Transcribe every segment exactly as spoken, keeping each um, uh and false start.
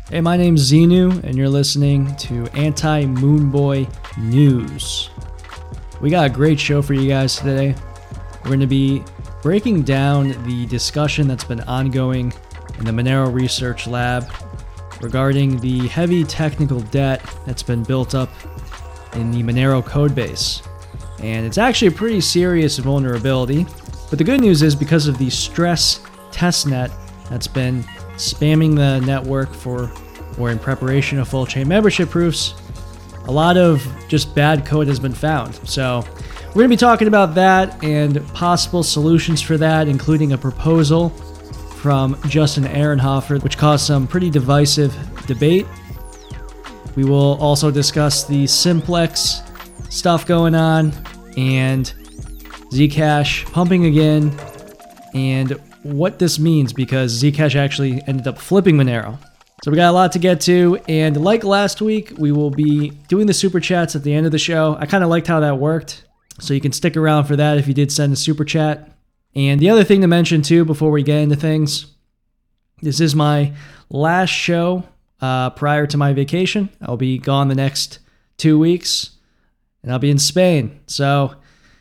Hey, my name's Xenu, and you're listening to Anti-Moonboy News. We got a great show for you guys today. We're going to be breaking down the discussion that's been ongoing in the Monero Research Lab regarding the heavy technical debt that's been built up in the Monero codebase. And it's actually a pretty serious vulnerability. But the good news is, because of the stress testnet that's been spamming the network for or in preparation of full chain membership proofs, a lot of just bad code has been found. So we're going to be talking about that and possible solutions for that, including a proposal from Justin Ehrenhofer, which caused some pretty divisive debate. We will also discuss the Simplex stuff going on and Zcash pumping again, and what this means, because Zcash actually ended up flipping Monero. So we got a lot to get to, and like last week, we will be doing the super chats at the end of the show. I kind of liked how that worked, so you can stick around for that if you did send a super chat. And the other thing to mention too, before we get into things, this is my last show uh, prior to my vacation. I'll be gone the next two weeks, and I'll be in Spain. So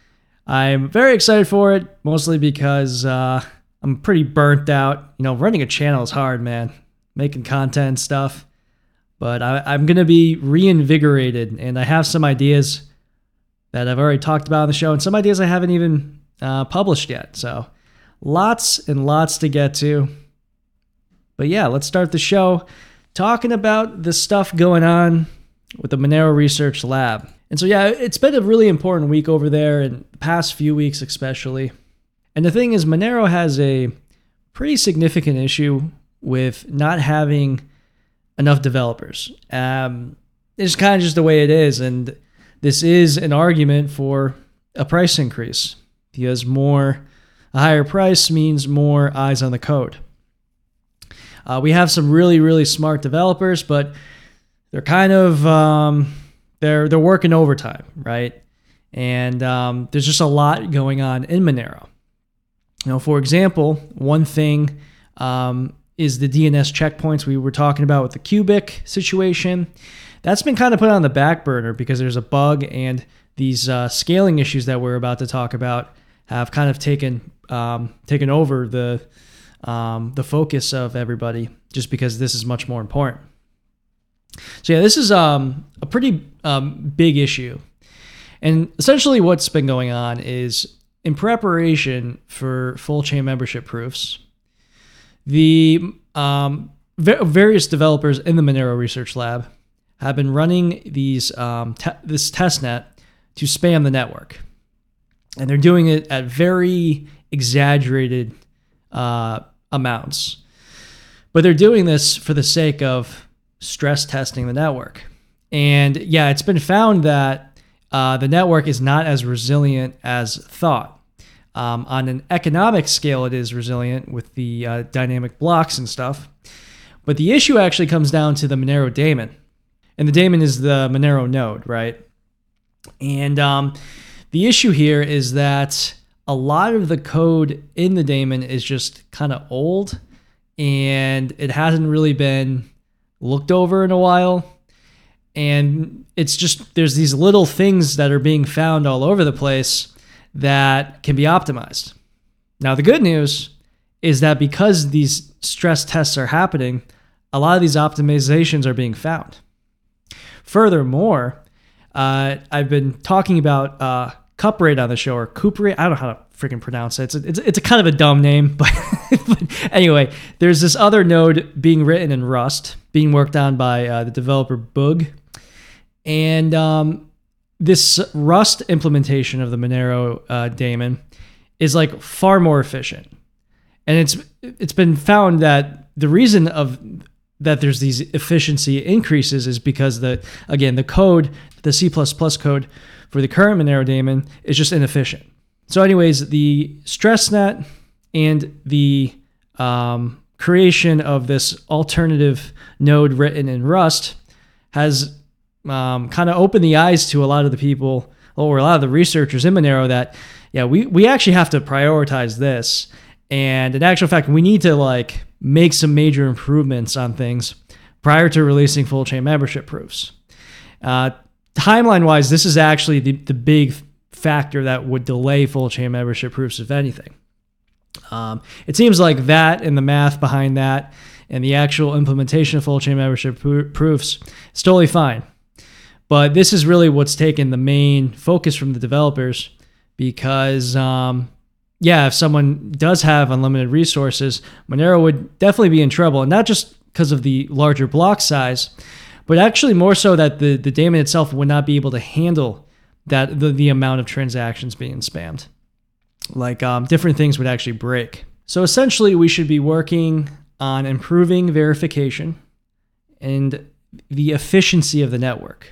I'm very excited for it, mostly because uh, I'm pretty burnt out. You know, running a channel is hard, man. Making content and stuff. But I, I'm going to be reinvigorated, and I have some ideas that I've already talked about on the show, and some ideas I haven't even uh, published yet. So lots and lots to get to. But yeah, let's start the show talking about the stuff going on with the Monero Research Lab. And so yeah, it's been a really important week over there, and the past few weeks especially. And the thing is, Monero has a pretty significant issue with not having enough developers. Um, it's kind of just the way it is, and this is an argument for a price increase, because more, a higher price means more eyes on the code. Uh, we have some really, really smart developers, but they're kind of um, they're they're working overtime, right? And um, there's just a lot going on in Monero. You know, for example, one thing um, is the D N S checkpoints we were talking about with the Cubic situation. That's been kind of put on the back burner because there's a bug, and these uh, scaling issues that we're about to talk about have kind of taken um, taken over the um, the focus of everybody, just because this is much more important. So yeah, this is um, a pretty um, big issue. And essentially what's been going on is, in preparation for full chain membership proofs, the um, v- various developers in the Monero Research Lab have been running these um, te- this testnet to spam the network. And they're doing it at very exaggerated uh, amounts. But they're doing this for the sake of stress testing the network. And yeah, it's been found that uh, the network is not as resilient as thought. Um, on an economic scale, it is resilient with the uh, dynamic blocks and stuff. But the issue actually comes down to the Monero daemon. And the daemon is the Monero node, right? And um, the issue here is that a lot of the code in the daemon is just kind of old, and it hasn't really been looked over in a while. And it's just, there's these little things that are being found all over the place that can be optimized. Now, the good news is that because these stress tests are happening, a lot of these optimizations are being found. Furthermore, uh, I've been talking about uh, Cuprate on the show, or Cuprate. I don't know how to freaking pronounce it. It's a, it's, a, it's a kind of a dumb name, but, but anyway, there's this other node being written in Rust, being worked on by uh, the developer Bug. And um, this Rust implementation of the Monero uh, daemon is like far more efficient. And it's it's been found that the reason of that there's these efficiency increases is because the again the code, the C plus plus code for the current Monero daemon is just inefficient. So anyways, the StressNet and the um, creation of this alternative node written in Rust has um, kind of opened the eyes to a lot of the people, or a lot of the researchers in Monero, that yeah, we we actually have to prioritize this. And in actual fact, we need to like make some major improvements on things prior to releasing full chain membership proofs. Uh, timeline-wise, this is actually the, the big factor that would delay full chain membership proofs, if anything. Um, it seems like that and the math behind that and the actual implementation of full chain membership pr- proofs is totally fine. But this is really what's taken the main focus from the developers because, um, yeah, if someone does have unlimited resources, Monero would definitely be in trouble. And not just because of the larger block size, but actually more so that the, the daemon itself would not be able to handle that the, the amount of transactions being spammed. Like um, different things would actually break. So essentially, we should be working on improving verification and the efficiency of the network.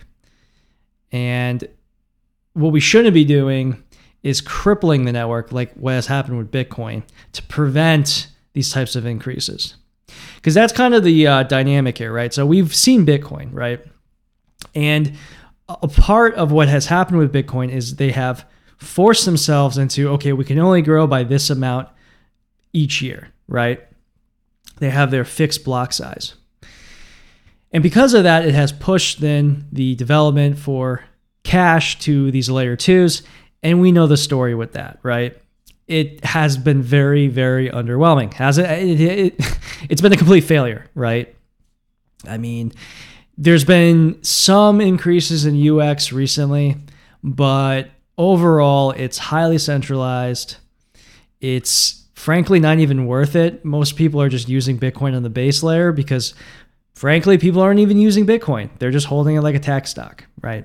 And what we shouldn't be doing is crippling the network like what has happened with Bitcoin to prevent these types of increases. Because that's kind of the uh, dynamic here, right? So we've seen Bitcoin, right? And a part of what has happened with Bitcoin is they have forced themselves into, okay, we can only grow by this amount each year, right? They have their fixed block size. And because of that, it has pushed then the development for cash to these layer twos. And we know the story with that, right? It has been very, very underwhelming. Has it, it, it? It's been a complete failure, right? I mean, there's been some increases in U X recently, but overall, it's highly centralized. It's frankly not even worth it. Most people are just using Bitcoin on the base layer because, frankly, people aren't even using Bitcoin. They're just holding it like a tax stock, right?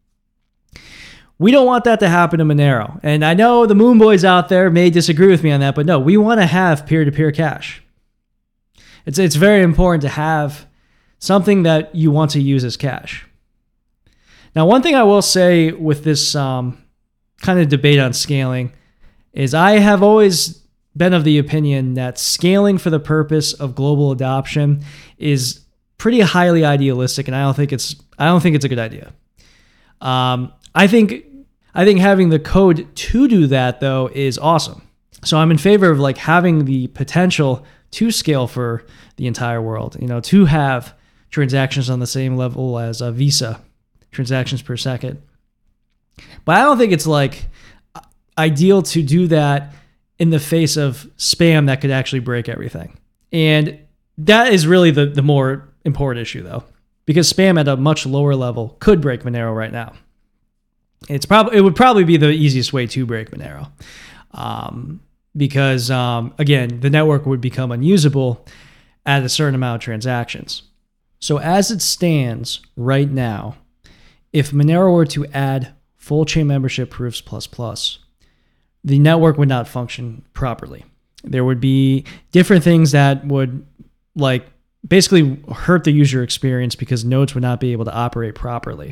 We don't want that to happen to Monero. And I know the Moon Boys out there may disagree with me on that, but no, we want to have peer-to-peer cash. It's, it's very important to have something that you want to use as cash. Now, one thing I will say with this um, kind of debate on scaling is I have always been of the opinion that scaling for the purpose of global adoption is pretty highly idealistic, and I don't think it's I don't think it's a good idea. Um, I think I think having the code to do that though is awesome. So I'm in favor of like having the potential to scale for the entire world. You know, to have transactions on the same level as a Visa transactions per second. But I don't think it's like ideal to do that in the face of spam that could actually break everything. And that is really the, the more important issue though, because spam at a much lower level could break Monero right now. It's probably it would probably be the easiest way to break Monero, um, because um, again, the network would become unusable at a certain amount of transactions. So as it stands right now, if Monero were to add full chain membership proofs plus plus, the network would not function properly. There would be different things that would like basically hurt the user experience because nodes would not be able to operate properly.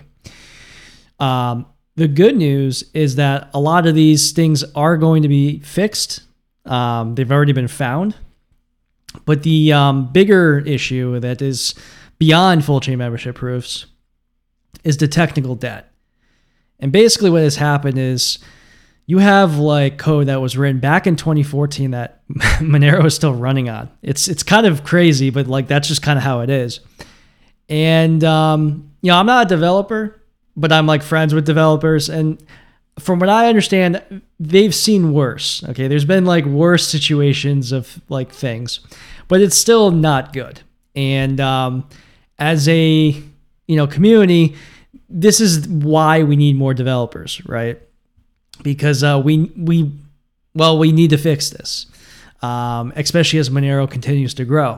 Um, the good news is that a lot of these things are going to be fixed. Um, they've already been found. But the um, bigger issue that is beyond full chain membership proofs is the technical debt. And basically what has happened is you have like code that was written back in twenty fourteen that Monero is still running on. It's it's kind of crazy, but like that's just kind of how it is. And um, you know, I'm not a developer, but I'm like friends with developers, and from what I understand, they've seen worse. Okay, there's been like worse situations of like things, but it's still not good. And um, as a you know community, this is why we need more developers, right? Because uh, we we well we need to fix this, um, especially as Monero continues to grow.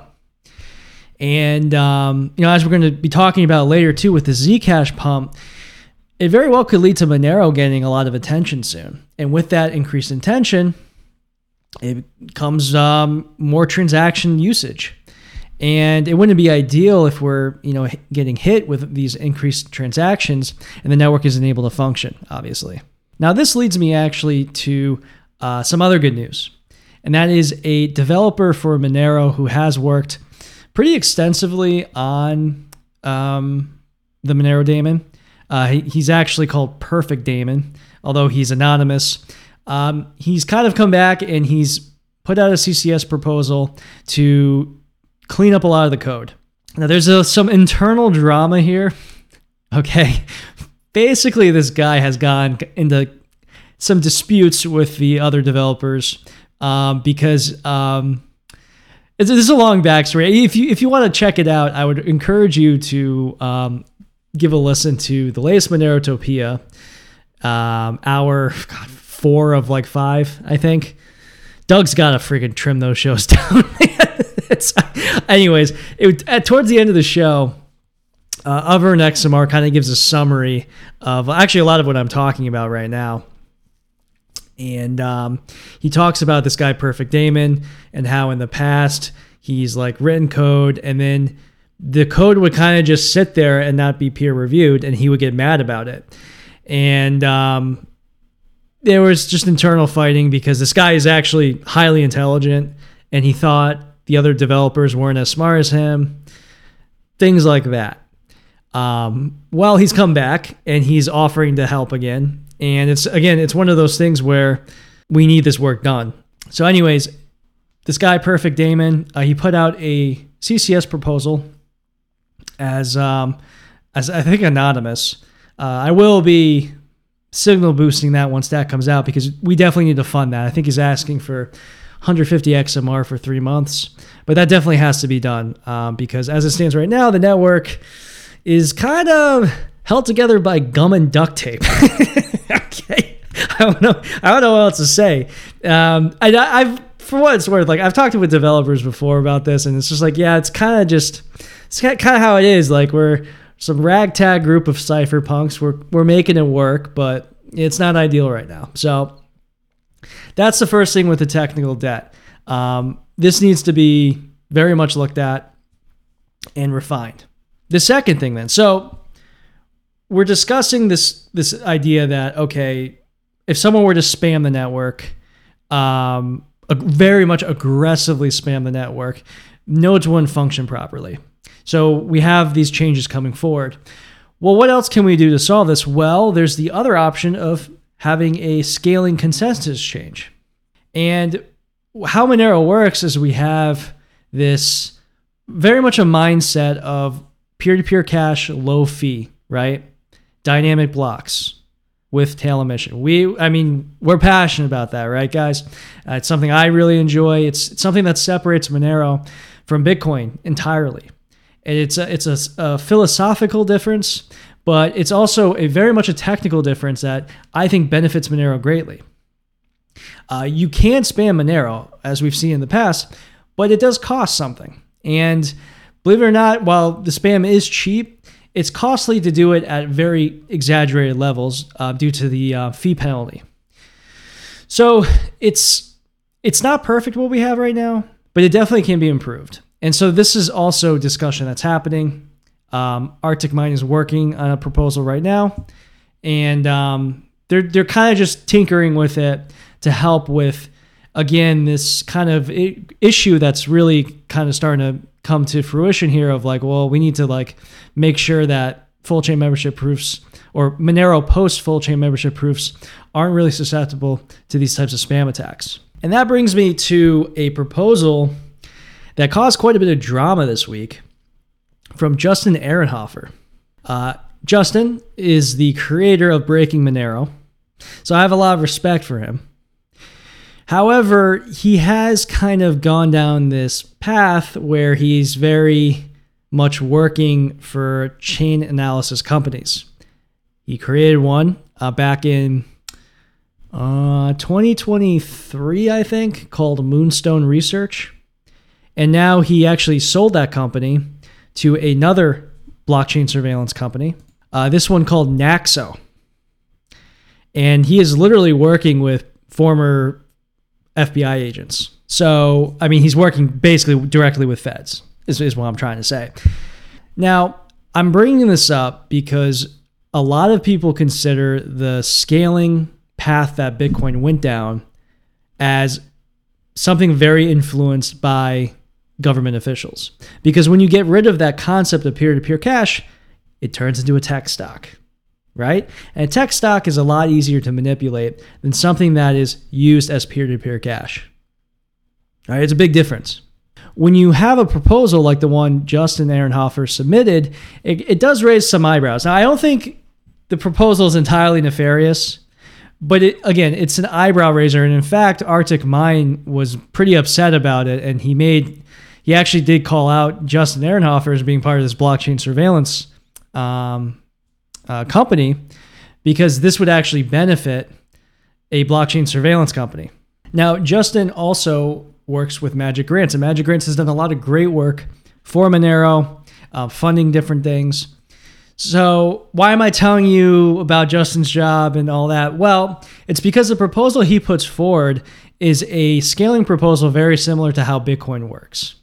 And um, you know, as we're going to be talking about later too, with the Zcash pump, it very well could lead to Monero getting a lot of attention soon. And with that increased attention, it comes um, more transaction usage. And it wouldn't be ideal if we're you know getting hit with these increased transactions and the network isn't able to function, obviously. Now, this leads me actually to uh, some other good news, and that is a developer for Monero who has worked pretty extensively on um, the Monero daemon. Uh, he, he's actually called Perfect Daemon, although he's anonymous. Um, he's kind of come back and he's put out a C C S proposal to clean up a lot of the code. Now, there's a, some internal drama here. Okay. Basically, this guy has gone into some disputes with the other developers um, because um, it's, this is a long backstory. If you if you want to check it out, I would encourage you to um, give a listen to the latest Monerotopia, um, hour God, four of like five, I think. Doug's got to freaking trim those shows down. it's, anyways, it, at, towards the end of the show, uh, Avern Exumar kind of gives a summary of actually a lot of what I'm talking about right now. And um, he talks about this guy, Perfect Daemon, and how in the past he's like written code, and then the code would kind of just sit there and not be peer reviewed, and he would get mad about it. And um, there was just internal fighting because this guy is actually highly intelligent, and he thought the other developers weren't as smart as him. Things like that. Um, well, he's come back and he's offering to help again. And it's, again, it's one of those things where we need this work done. So anyways, this guy, Perfect Daemon, uh, he put out a C C S proposal as, um, as I think, anonymous. Uh, I will be signal boosting that once that comes out because we definitely need to fund that. I think he's asking for one hundred fifty X M R for three months, but that definitely has to be done um, because as it stands right now, the network is kind of held together by gum and duct tape. Okay, I don't know. I don't know what else to say. Um, I, I've, for what it's worth, like I've talked with developers before about this, and it's just like, yeah, it's kind of just, it's kind of how it is. Like we're some ragtag group of cypherpunks. We're we're making it work, but it's not ideal right now. So that's the first thing with the technical debt. Um, this needs to be very much looked at and refined. The second thing then, so we're discussing this this idea that, okay, if someone were to spam the network, um, very much aggressively spam the network, nodes wouldn't function properly. So we have these changes coming forward. Well, what else can we do to solve this? Well, there's the other option of having a scaling consensus change. And how Monero works is we have this very much a mindset of peer-to-peer cache, low fee, right? Dynamic blocks with tail emission. We, I mean, we're passionate about that, right, guys? Uh, it's something I really enjoy. It's, it's something that separates Monero from Bitcoin entirely. And it's a, it's a, a philosophical difference, but it's also a very much a technical difference that I think benefits Monero greatly. Uh, you can spam Monero, as we've seen in the past, but it does cost something. And believe it or not, while the spam is cheap, it's costly to do it at very exaggerated levels uh, due to the uh, fee penalty. So it's it's not perfect what we have right now, but it definitely can be improved. And so this is also discussion that's happening. Um, Arctic Mine is working on a proposal right now, and um, they're they're kind of just tinkering with it to help with, again, this kind of issue that's really kind of starting to come to fruition here of like, well, we need to like make sure that full chain membership proofs or Monero post full chain membership proofs aren't really susceptible to these types of spam attacks. And that brings me to a proposal that caused quite a bit of drama this week from Justin Ehrenhofer. Uh, Justin is the creator of Breaking Monero, so I have a lot of respect for him. However, he has kind of gone down this path where he's very much working for chain analysis companies. He created one uh, back in uh, twenty twenty-three, I think, called Moonstone Research. And now he actually sold that company to another blockchain surveillance company, uh, this one called Naxo. And he is literally working with former F B I agents. So, I mean, he's working basically directly with feds, is, is what I'm trying to say. Now, I'm bringing this up because a lot of people consider the scaling path that Bitcoin went down as something very influenced by government officials. Because when you get rid of that concept of peer-to-peer cash, it turns into a tech stock, right? And a tech stock is a lot easier to manipulate than something that is used as peer-to-peer cash. All right, it's a big difference. when you have a proposal like the one Justin Ehrenhofer submitted, it, it does raise some eyebrows. Now, I don't think the proposal is entirely nefarious, but it, again, it's an eyebrow raiser. And in fact, Arctic Mine was pretty upset about it. And he made, he actually did call out Justin Ehrenhofer as being part of this blockchain surveillance um, uh, company, because this would actually benefit a blockchain surveillance company. Now, Justin also works with Magic Grants, and Magic Grants has done a lot of great work for Monero, uh, funding different things. So why am I telling you about Justin's job and all that? Well, it's because the proposal he puts forward is a scaling proposal very similar to how Bitcoin works,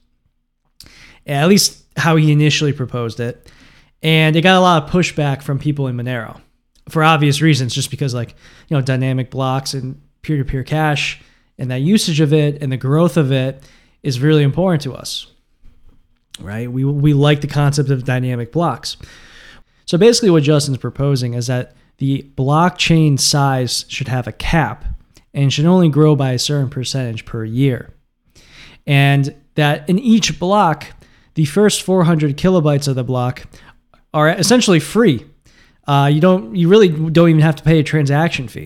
at least how he initially proposed it. And it got a lot of pushback from people in Monero for obvious reasons, just because, like, you know, dynamic blocks and peer-to-peer cash and that usage of it and the growth of it is really important to us, right? We we like the concept of dynamic blocks. So basically what Justin's proposing is that the blockchain size should have a cap and should only grow by a certain percentage per year. And that in each block, the first four hundred kilobytes of the block are essentially free. Uh, you don't, you really don't even have to pay a transaction fee.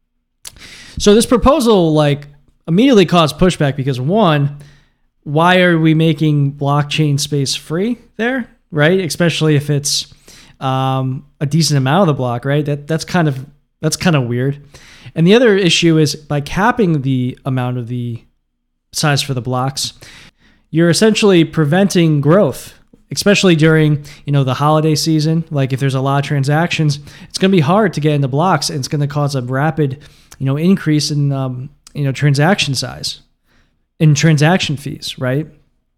So this proposal, like, immediately caused pushback because, one, why are we making blockchain space free there, right? Especially if it's um, a decent amount of the block, right? That that's kind of that's kind of weird. And the other issue is by capping the amount of the size for the blocks, you're essentially preventing growth, especially during, you know, the holiday season. Like, if there's a lot of transactions, it's going to be hard to get into blocks, and it's going to cause a rapid, you know, increase in, um, you know, transaction size and transaction fees, right?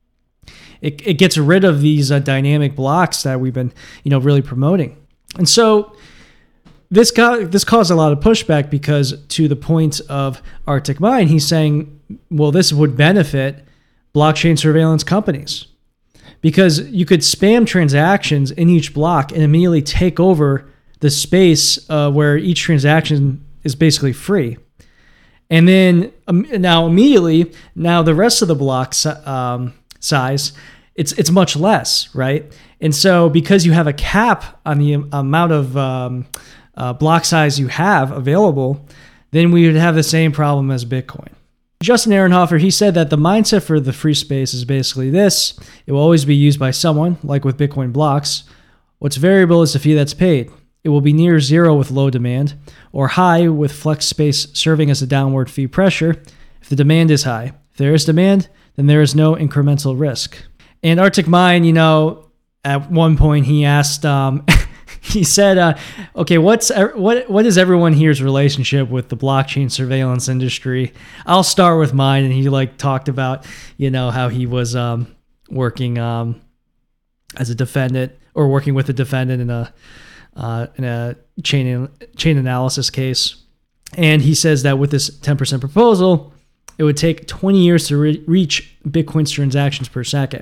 It, it gets rid of these uh, dynamic blocks that we've been, you know, really promoting. And so this got, this caused a lot of pushback because, to the point of Arctic Mine, he's saying, well, this would benefit blockchain surveillance companies, because you could spam transactions in each block and immediately take over the space uh, where each transaction is basically free. And then um, now immediately, now the rest of the block um, size, it's it's much less, right? And so because you have a cap on the amount of um, uh, block size you have available, then we would have the same problem as Bitcoin. Justin Ehrenhofer, he said that the mindset for the free space is basically this: it will always be used by someone, like with Bitcoin blocks. What's variable is the fee that's paid. It will be near zero with low demand, or high with flex space serving as a downward fee pressure if the demand is high. If there is demand, then there is no incremental risk. And Arctic Mine, you know, at one point he asked, um, he said, uh, okay, what's what what is everyone here's relationship with the blockchain surveillance industry? I'll start with mine. And he like talked about, you know, how he was um, working um, as a defendant, or working with a defendant in a uh, in a chain chain analysis case. And he says that with this ten percent proposal, it would take twenty years to re- reach Bitcoin's transactions per second.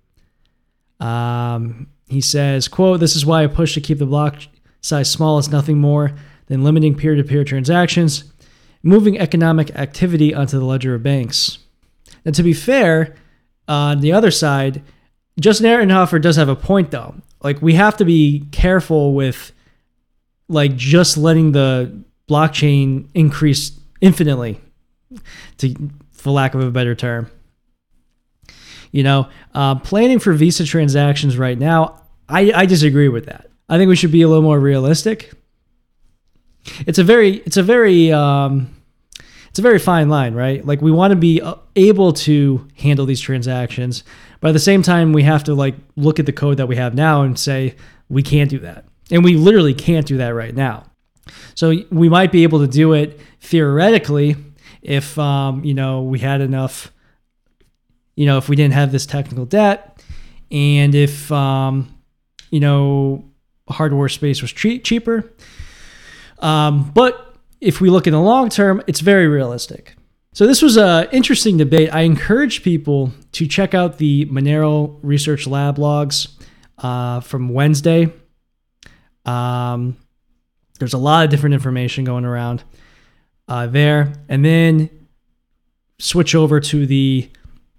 Um, he says, quote, "This is why I push to keep the block size small as nothing more than limiting peer-to-peer transactions, moving economic activity onto the ledger of banks." And to be fair, on the other side, Justin Ehrenhofer does have a point, though. Like, we have to be careful with, like, just letting the blockchain increase infinitely, to, for lack of a better term. You know, uh, planning for Visa transactions right now, I, I disagree with that. I think we should be a little more realistic. It's a very, it's a very, um, it's a very fine line, right? Like, we want to be able to handle these transactions, but at the same time, we have to like look at the code that we have now and say we can't do that, and we literally can't do that right now. So we might be able to do it theoretically if um, you know, we had enough. You know, if we didn't have this technical debt, and if, um, you know, hardware space was che- cheaper. Um, but if we look in the long term, it's very realistic. So this was an interesting debate. I encourage people to check out the Monero Research Lab logs uh, from Wednesday. Um, there's a lot of different information going around uh, there. And then switch over to the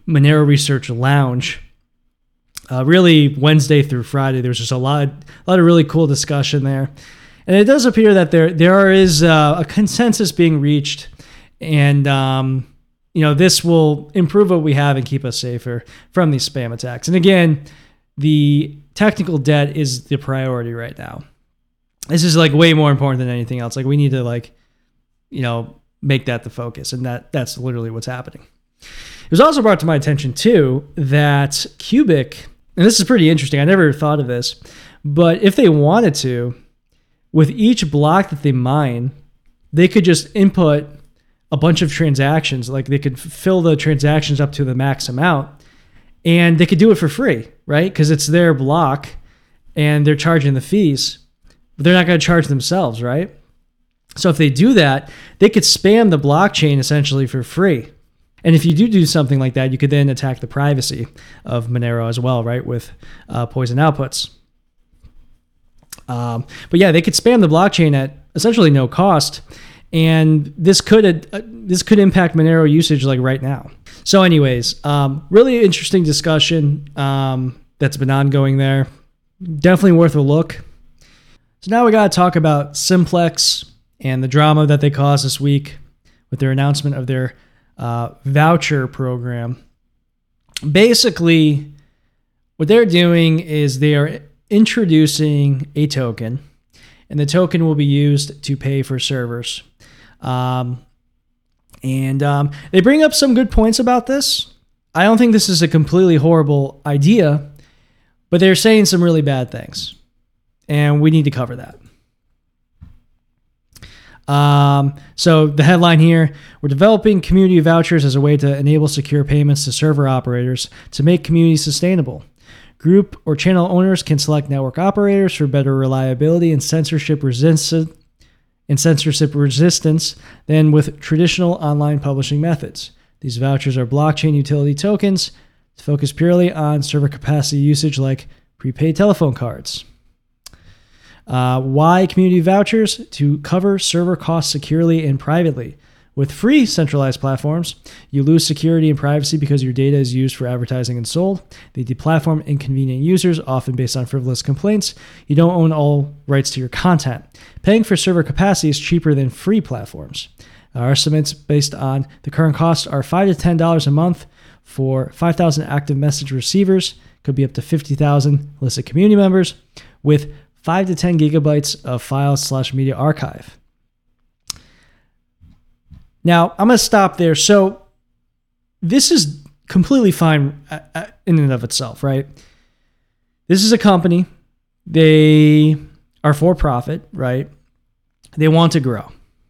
Monero Research Lounge. Uh, really, Wednesday through Friday, there's just a lot, a lot of really cool discussion there. And it does appear that there there is uh, a consensus being reached, and um, you know, this will improve what we have and keep us safer from these spam attacks. And again, the technical debt is the priority right now. This is like way more important than anything else. Like we need to like, you know, make that the focus, and that that's literally what's happening. It was also brought to my attention too that Cubic, and this is pretty interesting. I never thought of this, but if they wanted to, with each block that they mine, they could just input a bunch of transactions. Like they could fill the transactions up to the max amount, and they could do it for free, right? Because it's their block and they're charging the fees, but they're not going to charge themselves, right? So if they do that, they could spam the blockchain essentially for free. And if you do do something like that, you could then attack the privacy of Monero as well, right? With uh, poison outputs. Um, but yeah, they could spam the blockchain at essentially no cost, and this could uh, this could impact Monero usage like right now. So, anyways, um, really interesting discussion um, that's been ongoing there. Definitely worth a look. So now we got to talk about Simplex and the drama that they caused this week with their announcement of their uh, voucher program. Basically, what they're doing is they are introducing a token, and the token will be used to pay for servers. Um, and um, they bring up some good points about this. I don't think this is a completely horrible idea, but they're saying some really bad things, and we need to cover that. Um, so the headline here, we're developing community vouchers as a way to enable secure payments to server operators to make communities sustainable. Group or channel owners can select network operators for better reliability and censorship resistance and censorship resistance than with traditional online publishing methods. These vouchers are blockchain utility tokens to focus purely on server capacity usage like prepaid telephone cards. Uh, why community vouchers? To cover server costs securely and privately. With free centralized platforms, you lose security and privacy because your data is used for advertising and sold. They deplatform inconvenient users, often based on frivolous complaints. You don't own all rights to your content. Paying for server capacity is cheaper than free platforms. Our estimates based on the current costs are five to ten dollars a month for five thousand active message receivers. Could be up to fifty thousand listed community members with five to ten gigabytes of files slash media archive. Now, I'm going to stop there. So this is completely fine in and of itself, right? This is a company. They are for profit, right? They want to grow.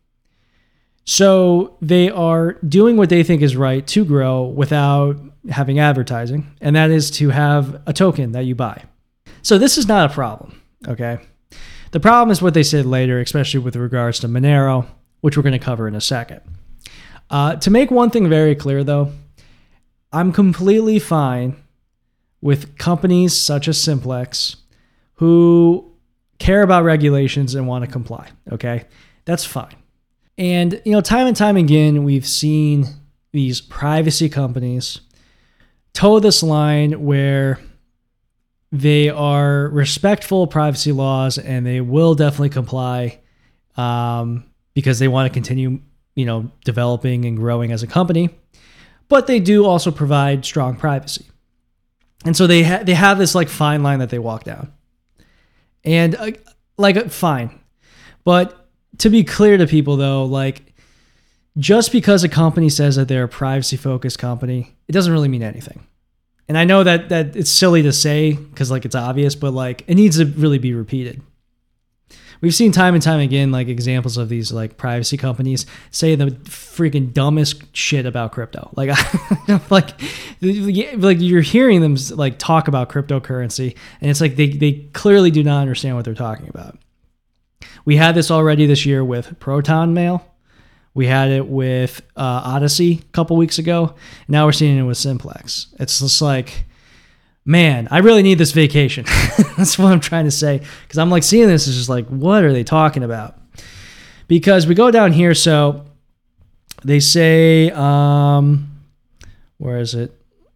So they are doing what they think is right to grow without having advertising, and that is to have a token that you buy. So this is not a problem, okay? The problem is what they said later, especially with regards to Monero, which we're going to cover in a second. Uh, to make one thing very clear, though, I'm completely fine with companies such as Simplex who care about regulations and want to comply, okay? That's fine. And, you know, time and time again, we've seen these privacy companies toe this line where they are respectful of privacy laws and they will definitely comply um, because they want to continue, you know, developing and growing as a company, but they do also provide strong privacy. And so they ha- they have this like fine line that they walk down. And uh, like fine. But to be clear to people though, like just because a company says that they're a privacy focused company, it doesn't really mean anything. And I know that that it's silly to say because like it's obvious, but like it needs to really be repeated. We've seen time and time again, like examples of these like privacy companies say the freaking dumbest shit about crypto. Like, like, like you're hearing them like talk about cryptocurrency, and it's like they they clearly do not understand what they're talking about. We had this already this year with Proton Mail. We had it with uh, Odyssey a couple weeks ago. Now we're seeing it with Simplex. It's just like, man, I really need this vacation. That's what I'm trying to say. Because I'm like seeing this is just like, what are they talking about? Because we go down here. So they say, um, where is it?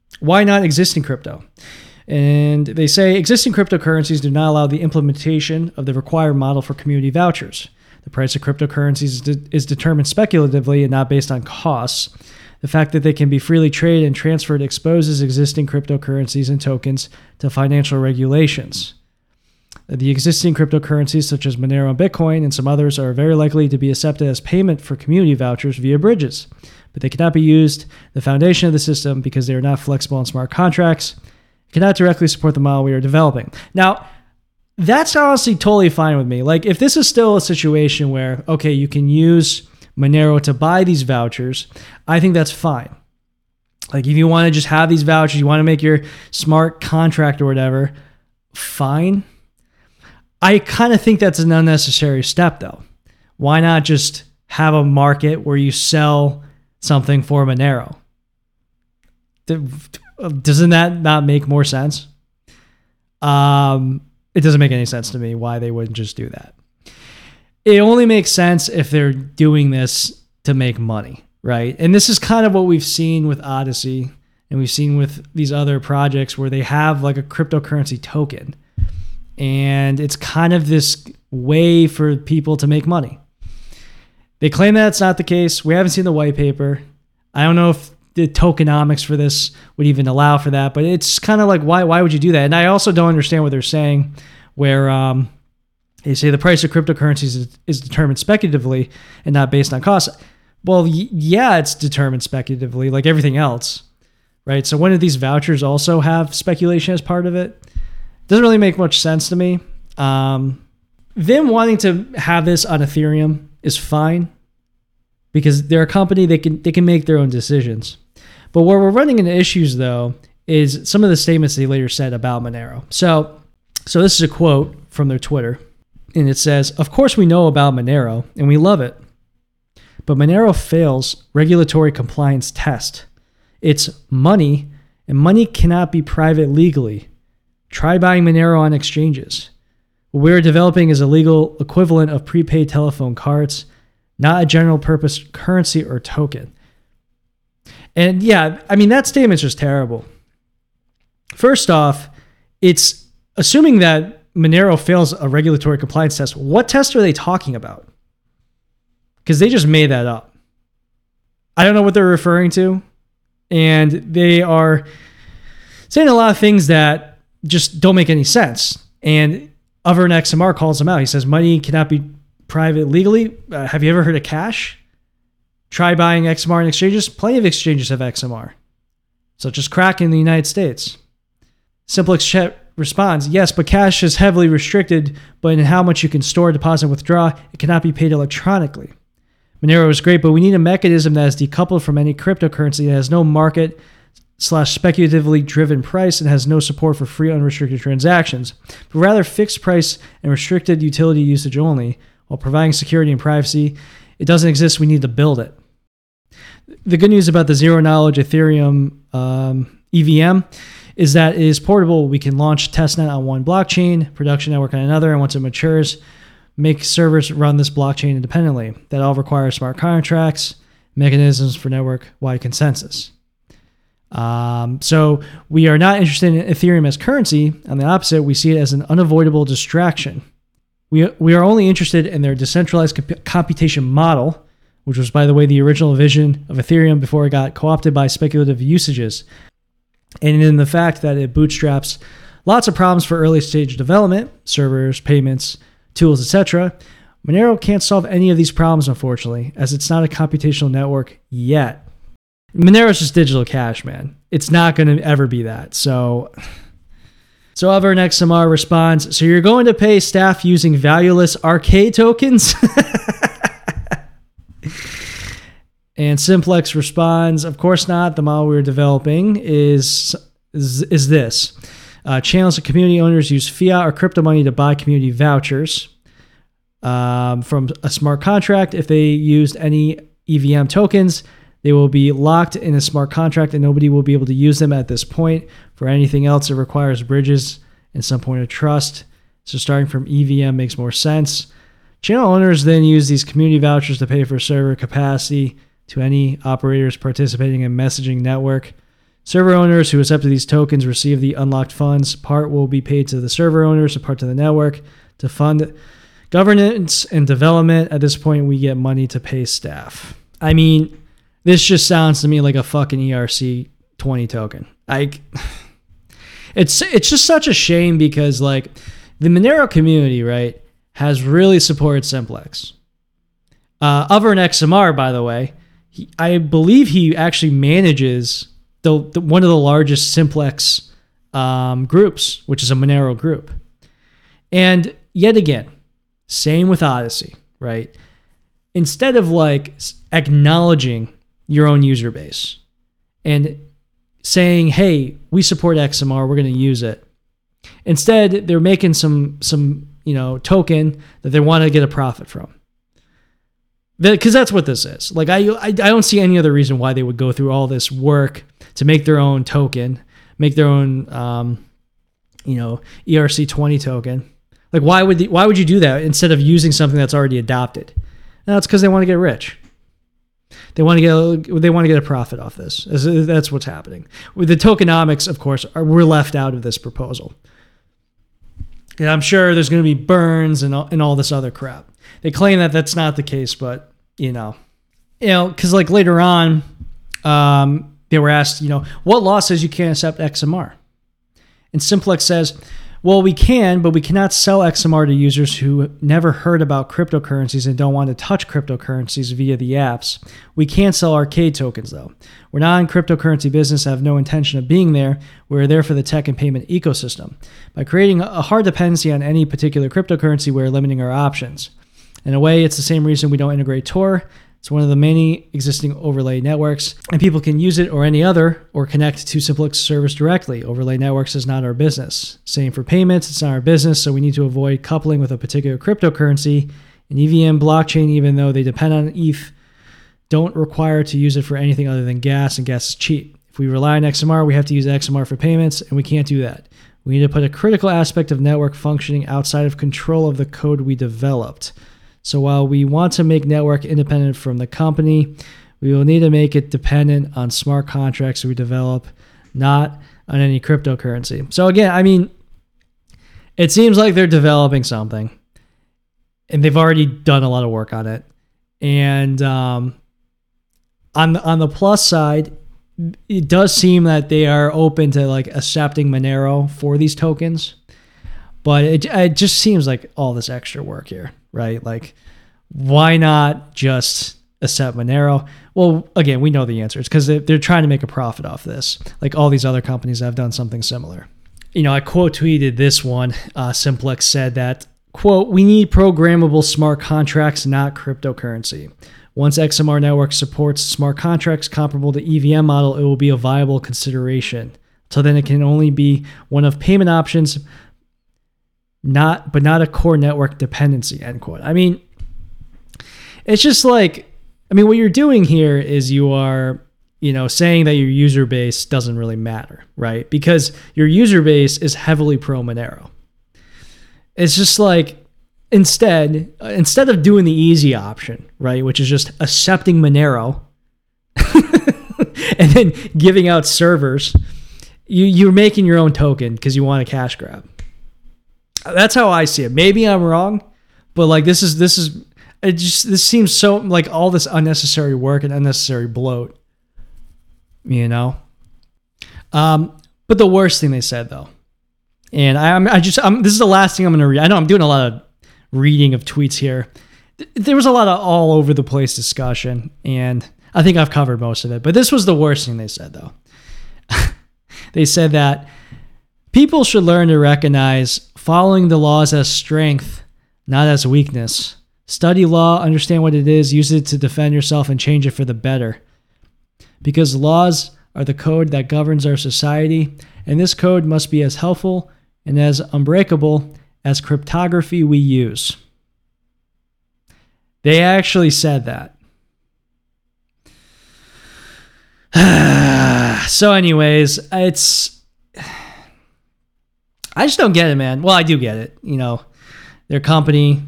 Why not existing crypto? And they say existing cryptocurrencies do not allow the implementation of the required model for community vouchers. The price of cryptocurrencies is, de- is determined speculatively and not based on costs. The fact that they can be freely traded and transferred exposes existing cryptocurrencies and tokens to financial regulations. The existing cryptocurrencies such as Monero and Bitcoin and some others are very likely to be accepted as payment for community vouchers via bridges, but they cannot be used the foundation of the system because they are not flexible and smart contracts. It cannot directly support the model we are developing. Now, that's honestly totally fine with me. Like, if this is still a situation where, okay, you can use Monero to buy these vouchers, I think that's fine. Like, if you want to just have these vouchers, you want to make your smart contract or whatever, fine. I kind of think that's an unnecessary step, though. Why not just have a market where you sell something for Monero? Doesn't that not make more sense? Um, it doesn't make any sense to me why they wouldn't just do that. It only makes sense if they're doing this to make money, right? And this is kind of what we've seen with Odyssey, and we've seen with these other projects where they have like a cryptocurrency token. And it's kind of this way for people to make money. They claim that it's not the case. We haven't seen the white paper. I don't know if the tokenomics for this would even allow for that, but it's kind of like, why why would you do that? And I also don't understand what they're saying, where um, they say the price of cryptocurrencies is, is determined speculatively and not based on cost. Well, y- yeah, it's determined speculatively, like everything else, right? So when did these vouchers also have speculation as part of it? Doesn't really make much sense to me. Um, them wanting to have this on Ethereum is fine because they're a company, they can they can make their own decisions. But where we're running into issues, though, is some of the statements they later said about Monero. So, so this is a quote from their Twitter, and it says, "Of course we know about Monero, and we love it. But Monero fails regulatory compliance test. It's money, and money cannot be private legally. Try buying Monero on exchanges. What we're developing is a legal equivalent of prepaid telephone cards, not a general purpose currency or token." And yeah, I mean, that statement's just terrible. First off, it's assuming that Monero fails a regulatory compliance test. What test are they talking about? Because they just made that up. I don't know what they're referring to. And they are saying a lot of things that just don't make any sense. And Overn X M R calls them out. He says, money cannot be private legally. Uh, have you ever heard of cash? Try buying X M R in exchanges. Plenty of exchanges have X M R, such as Kraken in the United States. Simplex Chat responds, yes, but cash is heavily restricted, but in how much you can store, deposit, and withdraw, it cannot be paid electronically. Monero is great, but we need a mechanism that is decoupled from any cryptocurrency that has no market slash speculatively driven price and has no support for free unrestricted transactions, but rather fixed price and restricted utility usage only, while providing security and privacy. It doesn't exist, we need to build it. The good news about the zero-knowledge Ethereum um, E V M is that it is portable. We can launch testnet on one blockchain, production network on another, and once it matures, make servers run this blockchain independently. That all requires smart contracts, mechanisms for network-wide consensus. Um, so we are not interested in Ethereum as currency. On the opposite, we see it as an unavoidable distraction. We, we are only interested in their decentralized comp- computation model, which was, by the way, the original vision of Ethereum before it got co-opted by speculative usages, and in the fact that it bootstraps lots of problems for early stage development, servers, payments, tools, et cetera. Monero can't solve any of these problems, unfortunately, as it's not a computational network yet. Monero is just digital cash, man. It's not going to ever be that. So, so Overn X M R responds, so you're going to pay staff using valueless arcade tokens? And Simplex responds, of course not. The model we're developing is, is, is this. Uh, channels and community owners use fiat or crypto money to buy community vouchers um, from a smart contract. If they used any E V M tokens, they will be locked in a smart contract and nobody will be able to use them at this point. For anything else, it requires bridges and some point of trust. So starting from E V M makes more sense. Channel owners then use these community vouchers to pay for server capacity to any operators participating in messaging network. Server owners who accepted these tokens receive the unlocked funds. Part will be paid to the server owners, a part to the network to fund governance and development. At this point, we get money to pay staff. I mean, this just sounds to me like a fucking E R C twenty token. Like, it's it's just such a shame because like the Monero community, right, has really supported Simplex. Uh, Over in X M R, by the way, he, I believe he actually manages the, the one of the largest Simplex um, groups, which is a Monero group. And yet again, same with Odyssey, right? Instead of like acknowledging your own user base and saying, hey, we support X M R, we're going to use it. Instead, they're making some, some you know, token that they want to get a profit from. Because that's what this is. Like, I, I I don't see any other reason why they would go through all this work to make their own token, make their own, um, you know, E R C twenty token. Like, why would the, why would you do that instead of using something that's already adopted? No, it's because they want to get rich. They want to get they want to get a profit off this. That's what's happening. With the tokenomics, of course, are, we're left out of this proposal. And I'm sure there's going to be burns and all, and all this other crap. They claim that that's not the case, but you know, you know, because like later on, um, they were asked, you know, what law says you can't accept X M R? And Simplex says, well, we can, but we cannot sell X M R to users who never heard about cryptocurrencies and don't want to touch cryptocurrencies via the apps. We can't sell arcade tokens, though. We're not in cryptocurrency business, have no intention of being there. We're there for the tech and payment ecosystem. By creating a hard dependency on any particular cryptocurrency, we're limiting our options. In a way, it's the same reason we don't integrate Tor. It's one of the many existing overlay networks, and people can use it or any other or connect to Simplex service directly. Overlay networks is not our business. Same for payments, it's not our business, so we need to avoid coupling with a particular cryptocurrency. An E V M blockchain, even though they depend on E T H, don't require to use it for anything other than gas, and gas is cheap. If we rely on X M R, we have to use X M R for payments, and we can't do that. We need to put a critical aspect of network functioning outside of control of the code we developed. So while we want to make network independent from the company, we will need to make it dependent on smart contracts we develop, not on any cryptocurrency. So again, I mean, it seems like they're developing something, and they've already done a lot of work on it. And um, on the, on the plus side, it does seem that they are open to like accepting Monero for these tokens, but it, it just seems like all this extra work here. Right? Like, why not just accept Monero? Well, again, we know the answer. It's because they're trying to make a profit off this. Like all these other companies have done something similar. You know, I quote tweeted this one. Uh, Simplex said that, quote, we need programmable smart contracts, not cryptocurrency. Once X M R Network supports smart contracts comparable to E V M model, it will be a viable consideration. Till then, it can only be one of payment options, not but not a core network dependency, end quote. I mean, it's just like, I mean, what you're doing here is you are, you know, saying that your user base doesn't really matter, right? Because your user base is heavily pro Monero. It's just like, instead, instead of doing the easy option, right, which is just accepting Monero and then giving out servers, you, you're making your own token because you want a cash grab. That's how I see it. Maybe I'm wrong, but like this is this is it just this seems so like all this unnecessary work and unnecessary bloat, you know. Um, but the worst thing they said though, and I I'm, I just I'm, this is the last thing I'm going to read. I know I'm doing a lot of reading of tweets here. There was a lot of all over the place discussion, and I think I've covered most of it. But this was the worst thing they said though. They said that people should learn to recognize following the laws as strength, not as weakness. Study law, understand what it is, use it to defend yourself, and change it for the better. Because laws are the code that governs our society, and this code must be as helpful and as unbreakable as cryptography we use. They actually said that. So anyways, it's... I just don't get it, man. Well, I do get it. You know, their company,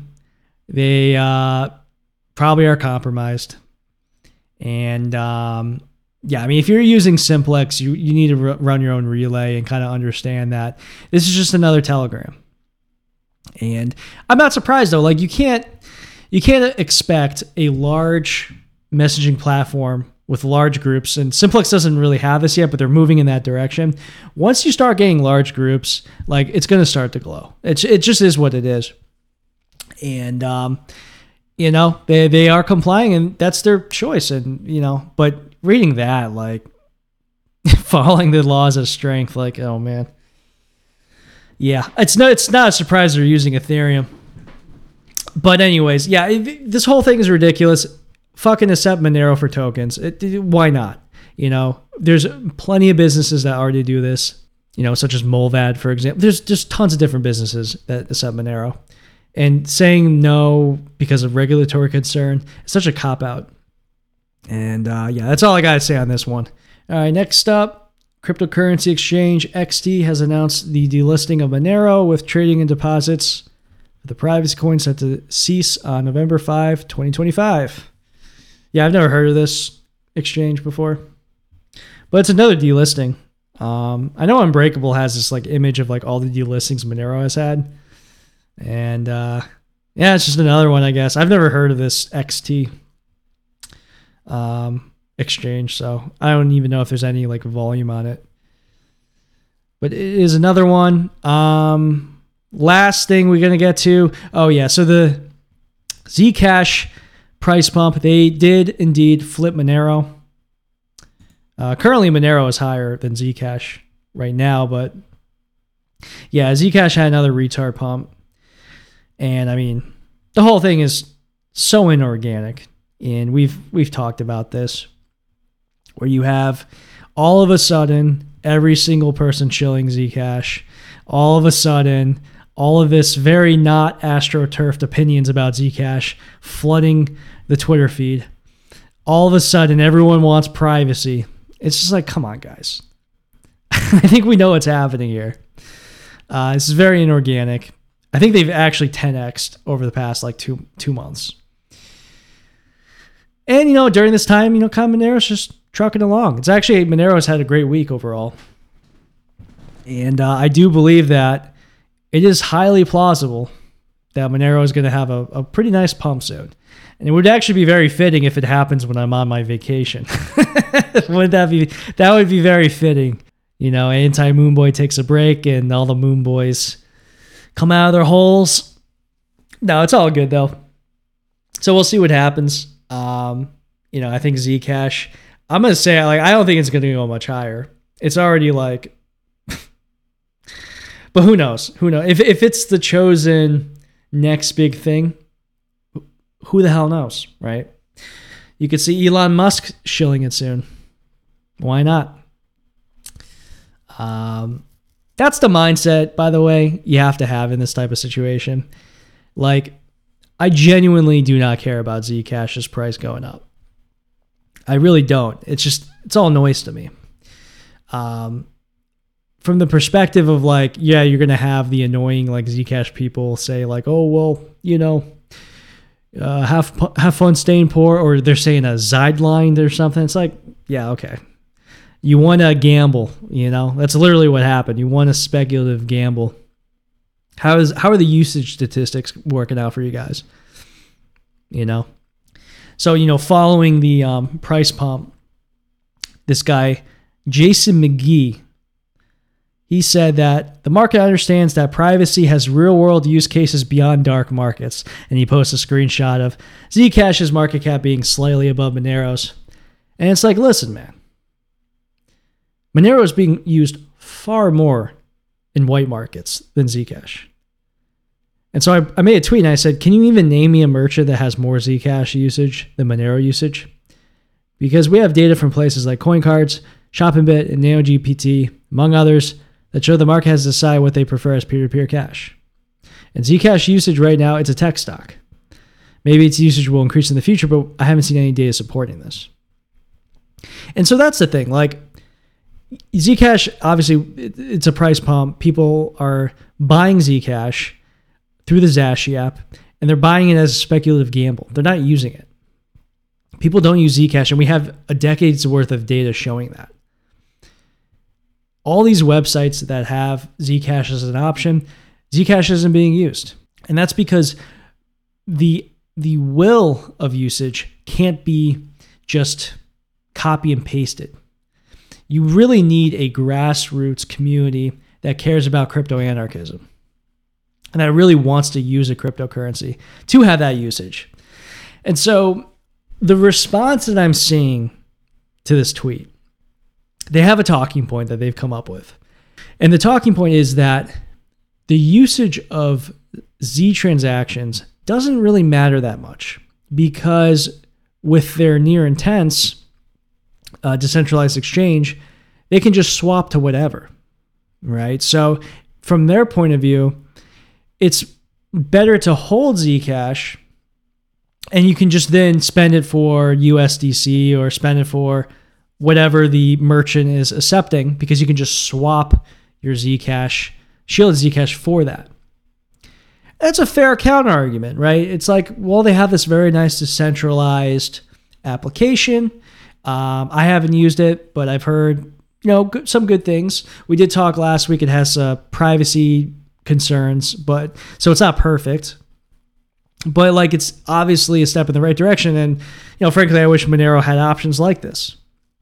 they uh, probably are compromised. And um, yeah, I mean, if you're using Simplex, you, you need to r- run your own relay and kind of understand that this is just another Telegram. And I'm not surprised though. Like you can't, you can't expect a large messaging platform with large groups, and Simplex doesn't really have this yet, but they're moving in that direction. Once you start getting large groups, like it's going to start to glow. It's, it just is what it is. And, um, you know, they, they are complying and that's their choice. And, you know, but reading that, like following the laws of strength, like, oh man. Yeah, it's not, it's not a surprise they're using Ethereum. But anyways, yeah, it, this whole thing is ridiculous. Fucking accept Monero for tokens. It, it, why not? You know, there's plenty of businesses that already do this, you know, such as Molvad, for example. There's just tons of different businesses that accept Monero. And saying no because of regulatory concern is such a cop-out. And uh, yeah, that's all I got to say on this one. All right, next up, cryptocurrency exchange X T has announced the delisting of Monero with trading and deposits. The privacy coin set to cease on November fifth, twenty twenty-five. Yeah, I've never heard of this exchange before, but it's another delisting. Um, I know Unbreakable has this like image of like all the delistings Monero has had, and uh, yeah, it's just another one, I guess. I've never heard of this X T um, exchange, so I don't even know if there's any like volume on it. But it is another one. Um, last thing we're gonna get to. Oh yeah, so the Zcash price pump, they did indeed flip Monero. Uh, currently, Monero is higher than Zcash right now, but yeah, Zcash had another retard pump. And I mean, the whole thing is so inorganic. And we've we've talked about this, where you have all of a sudden every single person shilling Zcash, all of a sudden all of this very not astroturfed opinions about Zcash flooding the Twitter feed. All of a sudden, everyone wants privacy. It's just like, come on, guys. I think we know what's happening here. Uh, this is very inorganic. I think they've actually ten x'd over the past like two two months. And, you know, during this time, you know, kind of Monero's just trucking along. It's actually, Monero's had a great week overall. And uh, I do believe that it is highly plausible that Monero is going to have a, a pretty nice pump soon. And it would actually be very fitting if it happens when I'm on my vacation. Wouldn't that be, that would be very fitting. You know, Anti-Moon Boy takes a break and all the Moon Boys come out of their holes. No, it's all good though. So we'll see what happens. Um, you know, I think Zcash, I'm going to say, like, I don't think it's going to go much higher. It's already like, but who knows? Who knows? If if it's the chosen next big thing, who the hell knows, right? You could see Elon Musk shilling it soon. Why not? Um, that's the mindset, by the way, you have to have in this type of situation. Like, I genuinely do not care about Zcash's price going up. I really don't. It's just, it's all noise to me. Um, from the perspective of like, yeah, you're going to have the annoying like Zcash people say like, oh, well, you know, uh, have, have fun staying poor, or they're saying a sideline or something. It's like, yeah, okay. You want to gamble, you know, that's literally what happened. You want a speculative gamble. How is, how are the usage statistics working out for you guys? You know? So, you know, following the um, price pump, this guy, Jason McGee, he said that the market understands that privacy has real-world use cases beyond dark markets. And he posts a screenshot of Zcash's market cap being slightly above Monero's. And it's like, listen, man. Monero is being used far more in white markets than Zcash. And so I, I made a tweet and I said, can you even name me a merchant that has more Zcash usage than Monero usage? Because we have data from places like CoinCards, ShopInBit, and NeoGPT, among others, that show the market has to decide what they prefer as peer-to-peer cash. And Zcash usage right now, it's a tech stock. Maybe its usage will increase in the future, but I haven't seen any data supporting this. And so that's the thing. Like, Zcash, obviously, it's a price pump. People are buying Zcash through the Zashi app, and they're buying it as a speculative gamble. They're not using it. People don't use Zcash, and we have a decade's worth of data showing that. All these websites that have Zcash as an option, Zcash isn't being used. And that's because the, the will of usage can't be just copy and pasted. You really need a grassroots community that cares about crypto anarchism and that really wants to use a cryptocurrency to have that usage. And so the response that I'm seeing to this tweet, they have a talking point that they've come up with. And the talking point is that the usage of Z transactions doesn't really matter that much because with their near intense uh, decentralized exchange, they can just swap to whatever, right? So from their point of view, it's better to hold Zcash and you can just then spend it for U S D C or spend it for whatever the merchant is accepting because you can just swap your Zcash, shielded Zcash for that. That's a fair counter argument, right? It's like, well, they have this very nice decentralized application. Um, I haven't used it, but I've heard, you know, some good things. We did talk last week. It has uh, privacy concerns, but so it's not perfect. But like, it's obviously a step in the right direction. And, you know, frankly, I wish Monero had options like this.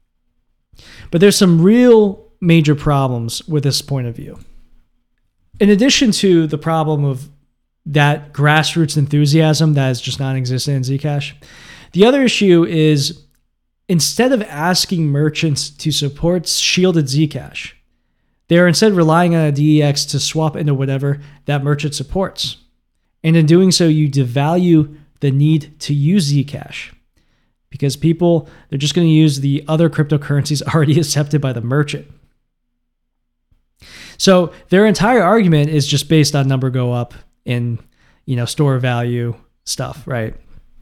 But there's some real major problems with this point of view. In addition to the problem of that grassroots enthusiasm that is just non-existent in Zcash, the other issue is instead of asking merchants to support shielded Zcash, they're instead relying on a D E X to swap into whatever that merchant supports. And in doing so, you devalue the need to use Zcash because people, they're just going to use the other cryptocurrencies already accepted by the merchant. So their entire argument is just based on number go up in, you know, store value stuff, right?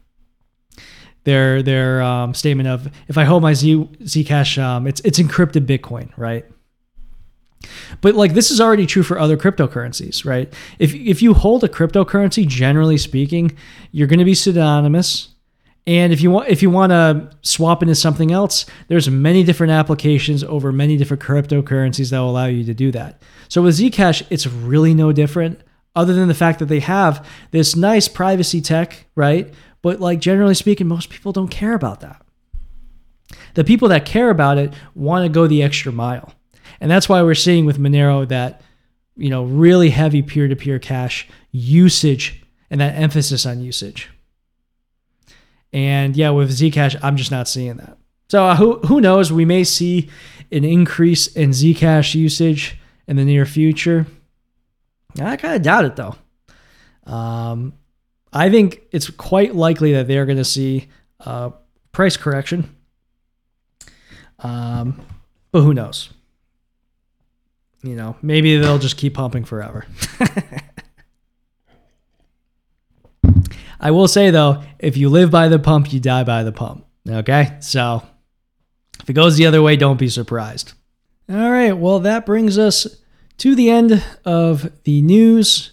Their their um, statement of if I hold my Z Zcash, um, it's it's encrypted Bitcoin, right? But like this is already true for other cryptocurrencies, right? If if you hold a cryptocurrency, generally speaking, you're going to be pseudonymous. And if you want if you want to swap into something else, there's many different applications over many different cryptocurrencies that will allow you to do that. So with Zcash, it's really no different other than the fact that they have this nice privacy tech, right? But like generally speaking, most people don't care about that. The people that care about it want to go the extra mile. And that's why we're seeing with Monero that, you know, really heavy peer-to-peer cash usage and that emphasis on usage. And yeah, with Zcash, I'm just not seeing that. So uh, who who knows? We may see an increase in Zcash usage in the near future. I kind of doubt it though. Um, I think it's quite likely that they're going to see a price correction. Um, but who knows? You know, maybe they'll just keep pumping forever. I will say, though, if you live by the pump, you die by the pump. Okay? So if it goes the other way, don't be surprised. All right. Well, that brings us to the end of the news.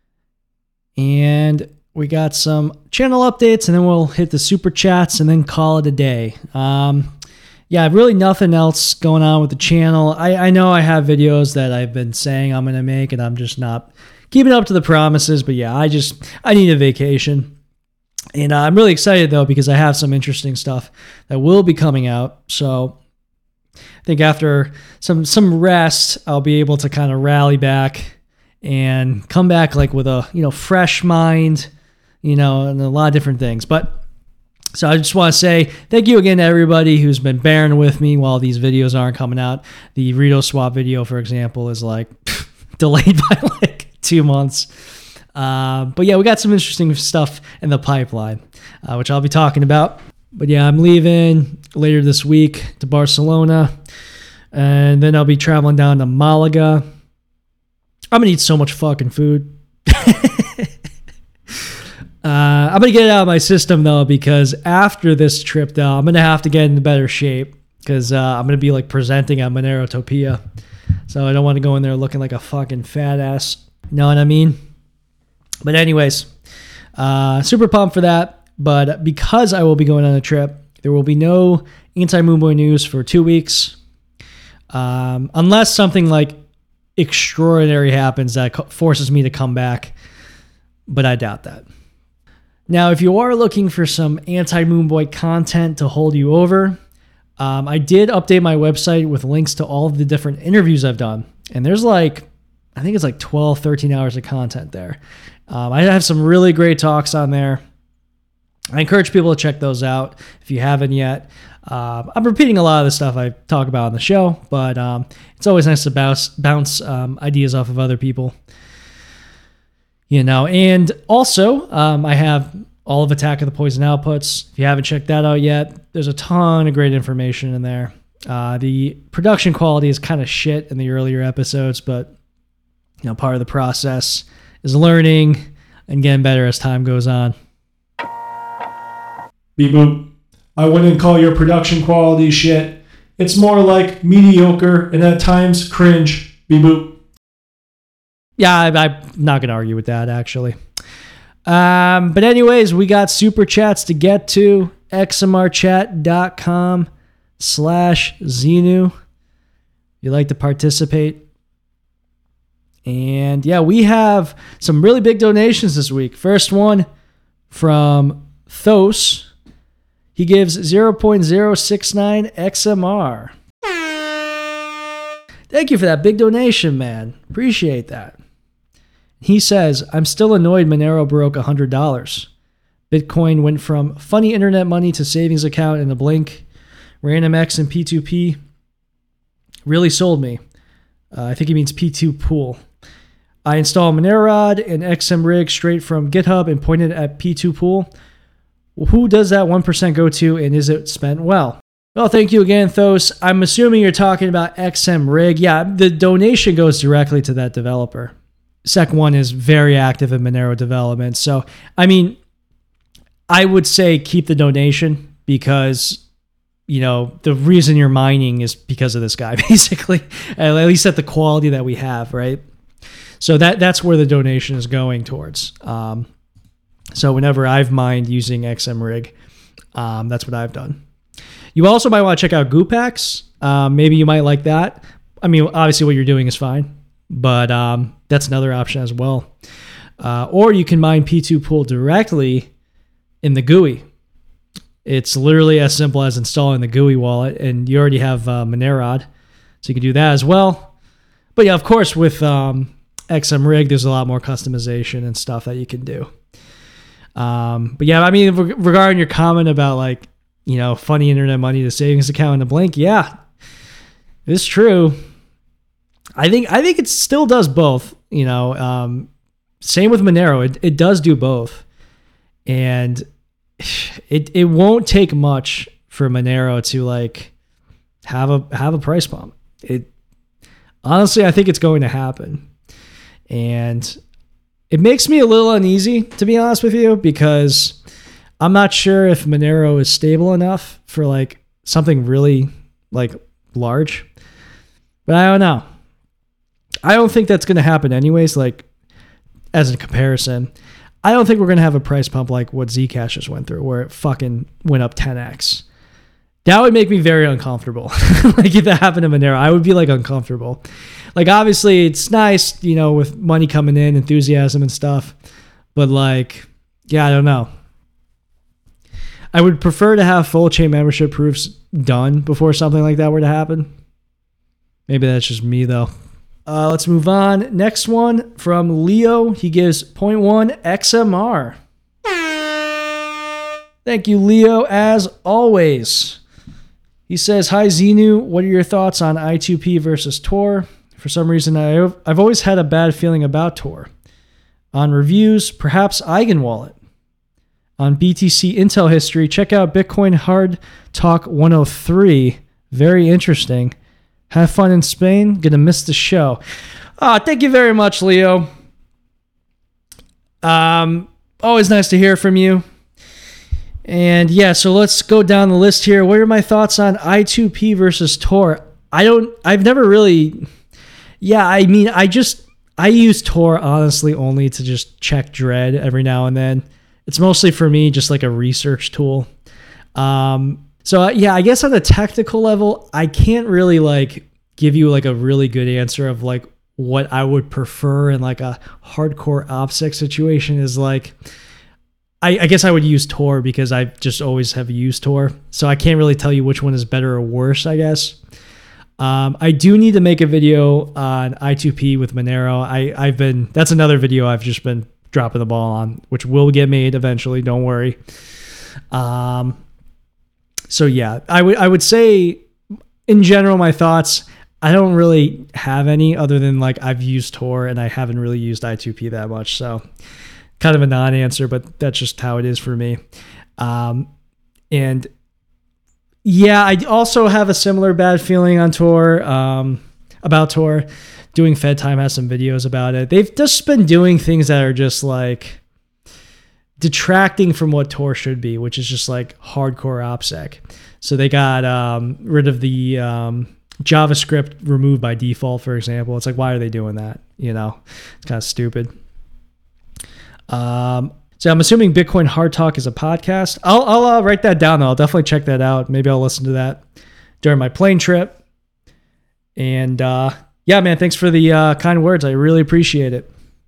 And we got some channel updates, and then we'll hit the super chats and then call it a day. Um, yeah, really nothing else going on with the channel. I, I know I have videos that I've been saying I'm going to make, and I'm just not keeping up to the promises. But yeah, I just, I need a vacation. And uh, I'm really excited, though, because I have some interesting stuff that will be coming out. So I think after some some rest, I'll be able to kind of rally back and come back like with a, you know, fresh mind, you know, and a lot of different things. But so I just want to say thank you again to everybody who's been bearing with me while these videos aren't coming out. The Rito swap video, for example, is like delayed by like two months. Uh, but yeah, we got some interesting stuff in the pipeline, uh, which I'll be talking about. But yeah, I'm leaving later this week to Barcelona, and then I'll be traveling down to Malaga. I'm going to eat so much fucking food. Uh, I'm going to get it out of my system, though, because after this trip, though, I'm going to have to get into better shape because uh, I'm going to be like presenting at Monerotopia. So I don't want to go in there looking like a fucking fat ass. You know what I mean? But anyways, uh, super pumped for that. But because I will be going on a trip, There will be no Anti-Moonboy news for two weeks. Um, unless something like extraordinary happens that co- forces me to come back. But I doubt that. Now, if you are looking for some Anti-Moonboy content to hold you over, um, I did update my website with links to all of the different interviews I've done. And there's like, I think it's like twelve, thirteen hours of content there. Um, I have some really great talks on there. I encourage people to check those out if you haven't yet. Uh, I'm repeating a lot of the stuff I talk about on the show, but um, it's always nice to bounce, bounce um, ideas off of other people. You know, and also um, I have all of Attack of the Poison Outputs. If you haven't checked that out yet, there's a ton of great information in there. Uh, the production quality is kind of shit in the earlier episodes, but you know, part of the process is learning and getting better as time goes on. Beep boop. I wouldn't call your production quality shit. It's more like mediocre and at times cringe. Beep boop. Yeah, I, I'm not going to argue with that, actually. Um, but anyways, we got super chats to get to. xmrchat.com slash Xenu. You like to participate. And yeah, we have some really big donations this week. First one from Thos. He gives zero point zero six nine X M R. Thank you for that big donation, man. Appreciate that. He says, I'm still annoyed Monero broke one hundred dollars. Bitcoin went from funny internet money to savings account in a blink. RandomX and P two P really sold me. Uh, I think he means P two Pool. I installed Monerod and X M Rig straight from GitHub and pointed at P two Pool. Well, who does that one percent go to, and is it spent well? Well, thank you again, Thos. I'm assuming you're talking about X M Rig. Yeah, the donation goes directly to that developer. Sec one is very active in Monero development. So, I mean, I would say keep the donation because, you know, the reason you're mining is because of this guy, basically, at least at the quality that we have, right? So that that's where the donation is going towards. Um, so whenever I've mined using X M Rig, um, that's what I've done. You also might want to check out Goopax. Um, maybe you might like that. I mean, obviously what you're doing is fine, but um, that's another option as well. Uh, or you can mine P two Pool directly in the G U I. It's literally as simple as installing the G U I wallet, and you already have uh, Monerod, so you can do that as well. But yeah, of course, with um, X M Rig, there's a lot more customization and stuff that you can do. Um, but yeah, I mean, regarding your comment about like, you know, funny internet money to savings account in a blink, yeah, it's true. I think I think it still does both. You know, um, same with Monero, it it does do both, and it it won't take much for Monero to like have a have a price bump. It honestly, I think it's going to happen, and it makes me a little uneasy, to be honest with you, because I'm not sure if Monero is stable enough for like something really like large, but I don't know. I don't think that's going to happen anyways. Like as a comparison, I don't think we're going to have a price pump like what Zcash just went through, where it fucking went up ten x. That would make me very uncomfortable. Like if that happened to Monero, I would be like uncomfortable. Like obviously it's nice, you know, with money coming in, enthusiasm and stuff. But like, yeah, I don't know. I would prefer to have full chain membership proofs done before something like that were to happen. Maybe that's just me though. Uh, let's move on. Next one from Leo. He gives zero point one X M R. Thank you, Leo, as always. He says, hi, Xenu. What are your thoughts on I two P versus Tor? For some reason, I've, I've always had a bad feeling about Tor. On reviews, perhaps Eigenwallet. On B T C Intel history, check out Bitcoin Hard Talk one oh three. Very interesting. Have fun in Spain. Gonna miss the show. Oh, thank you very much, Leo. Um, always nice to hear from you. And yeah, so let's go down the list here. What are my thoughts on I two P versus Tor? I don't, I've never really, yeah, I mean, I just, I use Tor honestly only to just check Dread every now and then. It's mostly for me just like a research tool. Um, So uh, yeah, I guess on a technical level, I can't really like give you like a really good answer of like what I would prefer in like a hardcore OPSEC situation is like, I, I guess I would use Tor because I just always have used Tor. So I can't really tell you which one is better or worse, I guess. Um, I do need to make a video on I two P with Monero. I, I've been, that's another video I've just been dropping the ball on, which will get made eventually. Don't worry. Um, so yeah, I would, I would say in general, my thoughts, I don't really have any other than like I've used Tor and I haven't really used I two P that much. So kind of a non-answer, but that's just how it is for me. Um, and yeah, I also have a similar bad feeling on Tor, um, about Tor. Doing Fed Time has some videos about it. They've just been doing things that are just like detracting from what Tor should be, which is just like hardcore OPSEC. So they got um, rid of the um, JavaScript removed by default, for example. It's like, why are they doing that? You know, it's kind of stupid. Um, So I'm assuming Bitcoin Hard Talk is a podcast. I'll, I'll uh, write that down, though. I'll definitely check that out. Maybe I'll listen to that during my plane trip. And uh, yeah, man, thanks for the uh, kind words. I really appreciate it.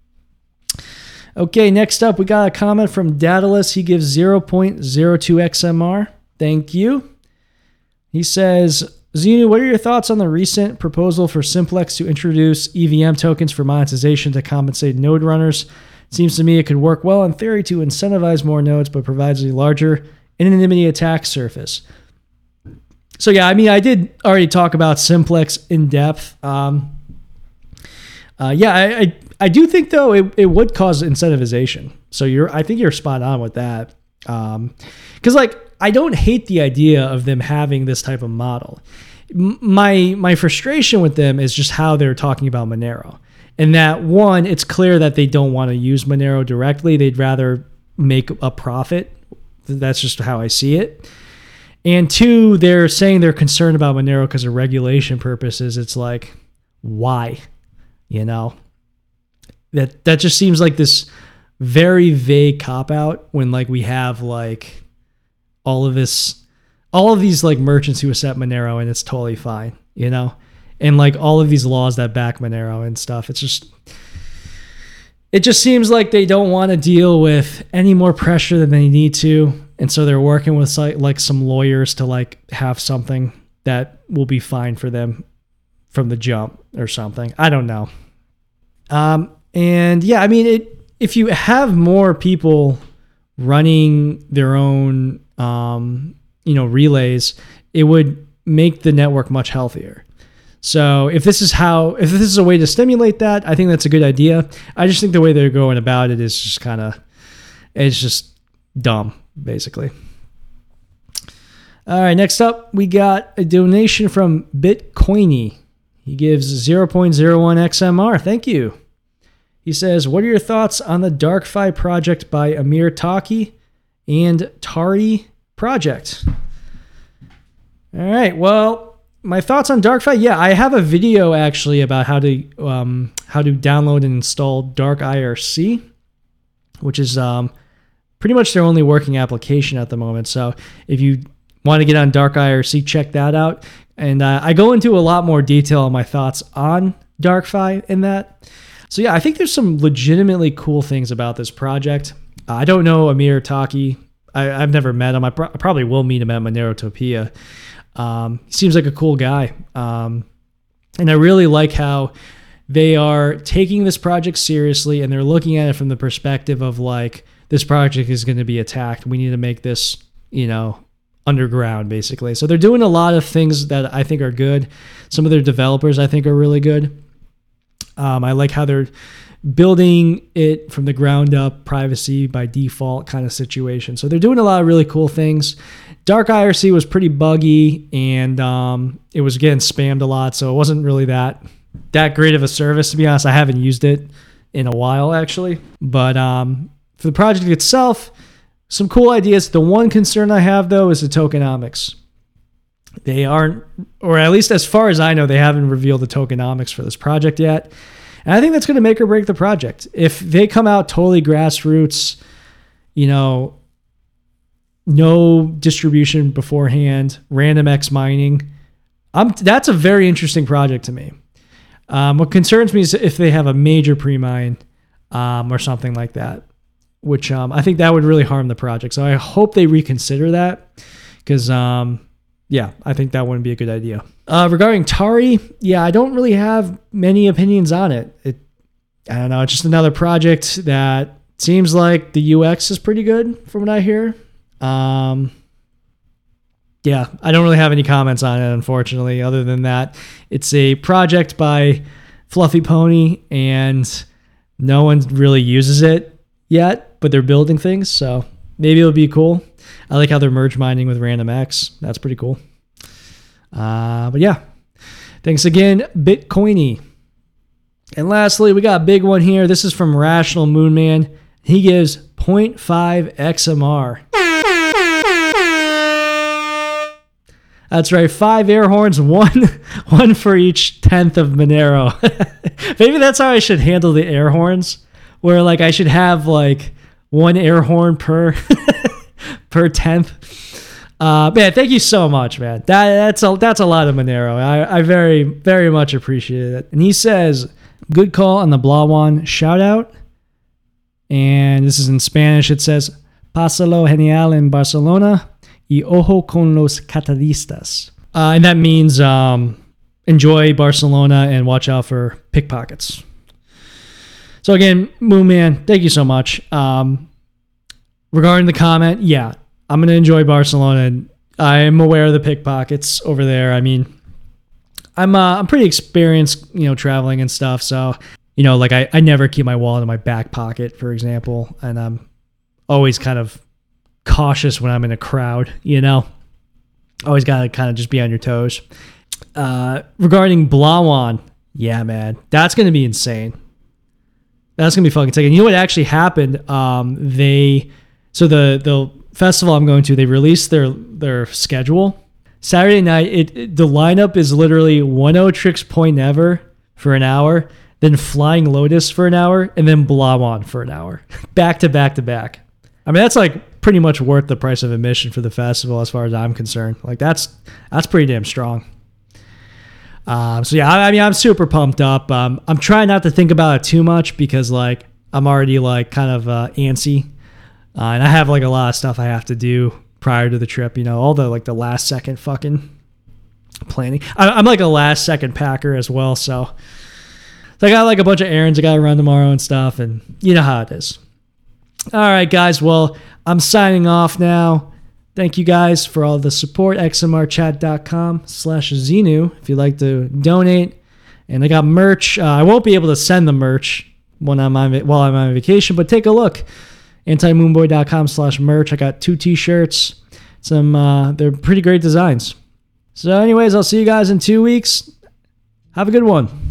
Okay, next up, we got a comment from Daedalus. He gives zero point zero two X M R. Thank you. He says, Xenu, what are your thoughts on the recent proposal for Simplex to introduce E V M tokens for monetization to compensate node runners? Seems to me it could work well in theory to incentivize more nodes, but provides a larger anonymity attack surface. So yeah, I mean, I did already talk about Simplex in depth. Um, uh, yeah, I, I I do think though it, it would cause incentivization. So you're I think you're spot on with that. Um, because like I don't hate the idea of them having this type of model. M- my my frustration with them is just how they're talking about Monero. And that, one, it's clear that they don't want to use Monero directly. They'd rather make a profit. That's just how I see it. And two, they're saying they're concerned about Monero because of regulation purposes. It's like, why? You know? That that just seems like this very vague cop-out when like we have like all of this, all of these like merchants who accept Monero and it's totally fine, you know? And like all of these laws that back Monero and stuff. It's just, it just seems like they don't want to deal with any more pressure than they need to. And so they're working with like some lawyers to like have something that will be fine for them from the jump or something. I don't know. Um, and yeah, I mean, it, if you have more people running their own, um, you know, relays, it would make the network much healthier. So if this is how, if this is a way to stimulate that, I think that's a good idea. I just think the way they're going about it is just kind of, it's just dumb, basically. All right, next up, we got a donation from Bitcoiny. He gives zero point zero one X M R. Thank you. He says, what are your thoughts on the DarkFi project by Amir Taki and Tari project? All right, well, my thoughts on DarkFi, yeah, I have a video actually about how to um, how to download and install Dark I R C, which is um, pretty much their only working application at the moment. So if you want to get on Dark I R C, check that out. And uh, I go into a lot more detail on my thoughts on DarkFi in that. So yeah, I think there's some legitimately cool things about this project. Uh, I don't know Amir Taki. I, I've never met him. I, pro- I probably will meet him at Monerotopia. Um, he seems like a cool guy. Um, and I really like how they are taking this project seriously and they're looking at it from the perspective of like, this project is going to be attacked. We need to make this, you know, underground basically. So they're doing a lot of things that I think are good. Some of their developers I think are really good. Um, I like how they're building it from the ground up, privacy by default kind of situation. So they're doing a lot of really cool things. Dark I R C was pretty buggy and um, it was getting spammed a lot. So it wasn't really that, that great of a service, to be honest. I haven't used it in a while actually, but um, for the project itself, some cool ideas. The one concern I have though is the tokenomics. They aren't, or at least as far as I know, they haven't revealed the tokenomics for this project yet. And I think that's going to make or break the project. If they come out totally grassroots, you know, no distribution beforehand, random X mining. I'm, that's a very interesting project to me. Um, what concerns me is if they have a major pre-mine um, or something like that, which um, I think that would really harm the project. So I hope they reconsider that because, um, yeah, I think that wouldn't be a good idea. Uh, regarding Tari, yeah, I don't really have many opinions on it. It, I don't know, it's just another project that seems like the U X is pretty good from what I hear. Um, yeah, I don't really have any comments on it, unfortunately, other than that it's a project by Fluffy Pony and no one really uses it yet, but they're building things, so maybe it'll be cool. I like how they're merge mining with Random X. That's pretty cool. Uh, but yeah, thanks again, Bitcoiny. And lastly, we got a big one here. This is from Rational Moonman. He gives zero point five X M R. That's right, five air horns, one one for each tenth of Monero. Maybe that's how I should handle the air horns, where like I should have like one air horn per per tenth. Uh, man, thank you so much, man. That that's a that's a lot of Monero. I, I very very much appreciate it. And he says, "Good call on the Blawan shout out." And this is in Spanish. It says, "Pásalo genial en Barcelona y ojo con los catadistas." Uh, and that means um, enjoy Barcelona and watch out for pickpockets. So again, Moonman, thank you so much. Um, regarding the comment, yeah, I'm going to enjoy Barcelona. I'm aware of the pickpockets over there. I mean, I'm uh, I'm pretty experienced, you know, traveling and stuff. So, you know, like I, I never keep my wallet in my back pocket, for example. And I'm always kind of cautious when I'm in a crowd, you know. Always got to kind of just be on your toes. Uh, regarding Blawan, yeah, man, that's going to be insane. That's going to be fucking sick. And you know what actually happened? Um, they, so the, the festival I'm going to, they released their, their schedule. Saturday night, it, it the lineup is literally one oh Tricks Point Never for an hour, then Flying Lotus for an hour, and then Blawan for an hour. Back to back to back. I mean, that's like pretty much worth the price of admission for the festival as far as I'm concerned. Like that's that's pretty damn strong. Um, so yeah, I, I mean, I'm super pumped up. Um, I'm trying not to think about it too much because like I'm already like kind of uh, antsy, uh, and I have like a lot of stuff I have to do prior to the trip. You know, all the like the last second fucking planning. I, I'm like a last second packer as well, so, so I got like a bunch of errands I got to run tomorrow and stuff, and you know how it is. All right, guys. Well, I'm signing off now. Thank you guys for all the support. x m r chat dot com slash Xenu if you'd like to donate. And I got merch. Uh, I won't be able to send the merch when I'm on, while I'm on vacation, but take a look. anti moonboy dot com slash merch. I got two t-shirts. Some uh, they're pretty great designs. So anyways, I'll see you guys in two weeks. Have a good one.